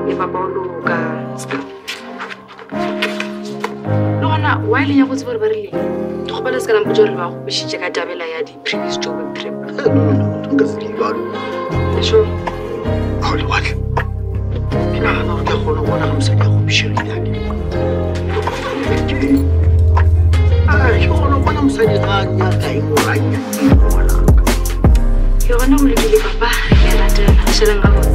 e papa o loka lona why le ya go tsebore ba rile go ba le se kana mpotsa re ba go bishitse ka tabela ya di previous job trip nka se di ba sure ha le wa ina ga no ke go no bona go se ka go bishela ya ai go no bona mo sa di ga nya ka e mo ga nya ke bona go le ke papa ya latela shela nga go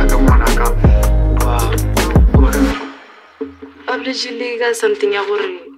something ya gore